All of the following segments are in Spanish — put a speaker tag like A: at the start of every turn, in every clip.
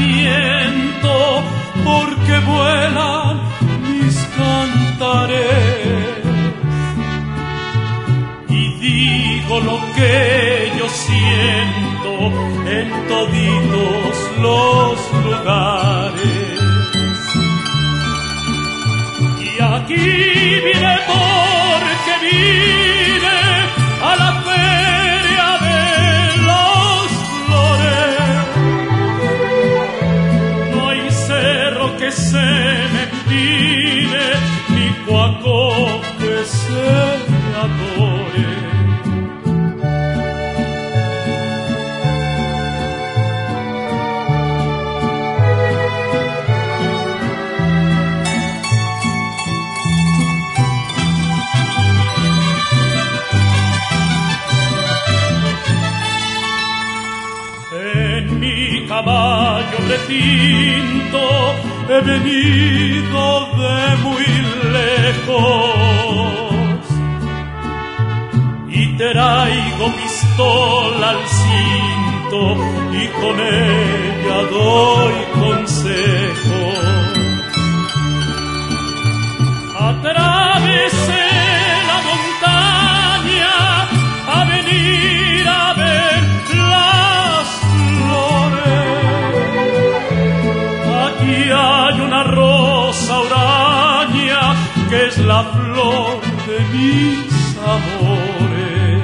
A: aliento, porque vuelan mis cantares. Y digo lo que yo siento en toditos los lugares. Y aquí vine porque vine a la feria de las flores. No hay cerro que se me empine, ni cuaco que se me adore. Caballo retinto, he venido de muy lejos y traigo pistola al cinto y con ella doy consejos. Atravesé la montaña a venir a ver las flores. Aquí hay una rosa huraña que es la flor de mis amores.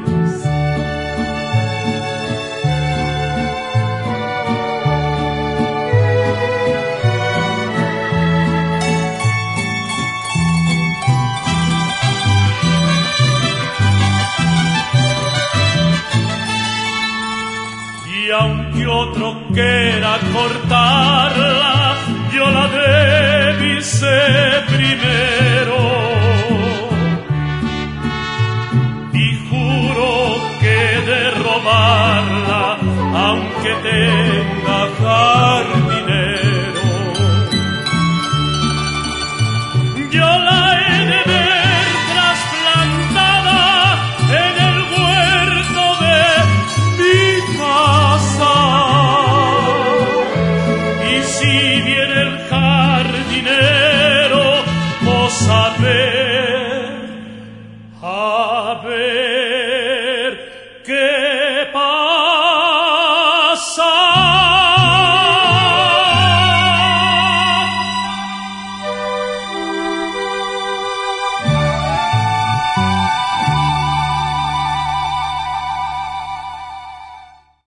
A: Y aunque otro quiera cortarla, yo la divisé primero.